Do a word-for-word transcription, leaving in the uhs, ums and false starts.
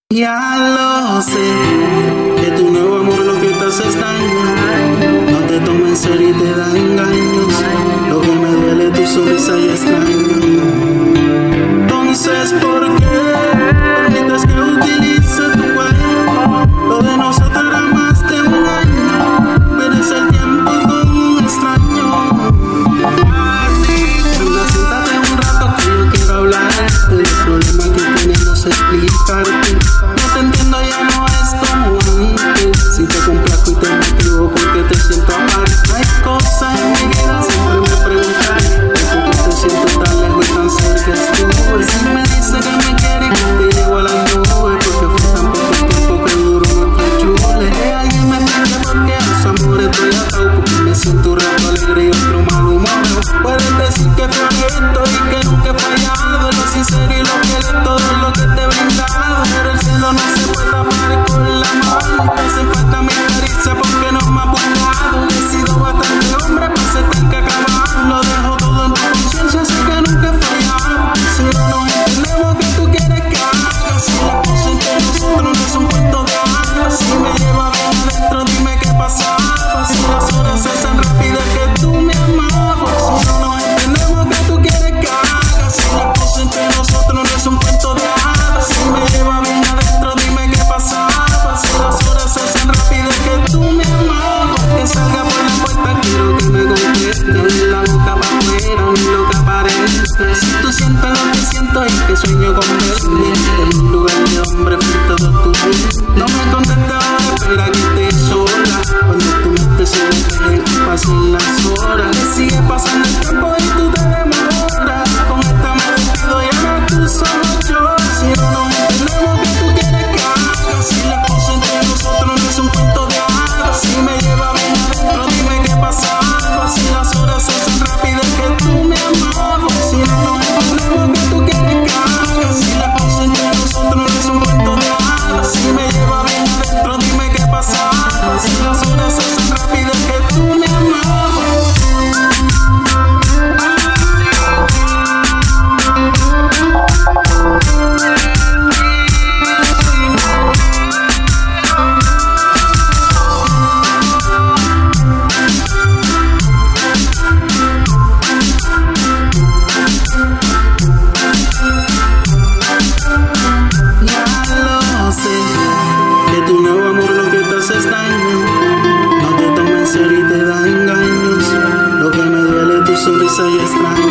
Ya lo sé, que tu nuevo amor lo que te hace es daño. No te toma en serio y te da engaños. Lo que me duele tu sonrisa y extraño. Entonces, ¿por qué permites que utilice tu cuerpo? Lo de nosotros era más de un año. Pierdes el tiempo con un extraño. Venga, siéntate un rato que yo quiero hablarte de los problemas que tenemos, explicarte. No te entiendo, ya no es como antes. Si te complazco y te motivo porque te siento aparte. Hay cosas en mi vida, siempre me preguntaré por qué te siento tan lejos y tan cerca estuve. Si me dice que me quiere y que te llevo a la nube, porque fue tan poco el tiempo que duró nuestra chule. Que alguien me explique por qué a los amores estoy atado, porque me siento un rato alegre y otro mal humor. Puedes decir que fue honesto y que nunca he fallado, lo sincero y lo que es todo lo que te he brindado. Pero el cielo no se puede tapar con la mano. Te hace falta mi caricia porque no me ha buscado. He sido bastante hombre para hacerte que acabar. Lo dejo todo en tu conciencia, sé que nunca he fallado. Si no nos entendemos, ¿qué tú quieres que haga? Si las cosas entre nosotros no es un cuento de hadas. Si me lleva bien adentro, dime qué pasaba. Si las horas se hacen rápidas que tú me amabas. Si no nos entendemos, ¿qué tú quieres que haga? Si las cosas entre nosotros no es un cuento de hadas. Si me lleva bien adentro, dime qué pasaba. Si las horas se hacen rápidas que tú me amabas. Que salga por la puerta, quiero que me conteste. De la boca para afuera, ni lo que aparente. Si tú sientes lo que siento y que sueño con verte en un lugar de hombre frente a todo tu vida. No me contestes ahora, espera que estés sola. Cuando tú me estés sola, que pasen las horas. Que sigue pasando el tiempo y tú te demoras. Con esta me despido y ahora tú solo yo. Si no nos entendemos, ¿qué tú quieres que haga? Si las cosas entre nosotros no es un cuento de hadas. Si me lleva bien adentro, dime qué pasaba. Si las horas se hacen rápidas que tú me amabas. Si no nos entendemos, ¿qué tú quieres que haga? Si las cosas entre nosotros no es un cuento de hadas. Si me lleva bien adentro, dime qué pasaba. Si las horas se hacen rápidas que tú me amabas. Tu nuevo amor lo que te hace es daño. No te toma en serio y te da engaños. Lo que me duele tu sonrisa y extraño.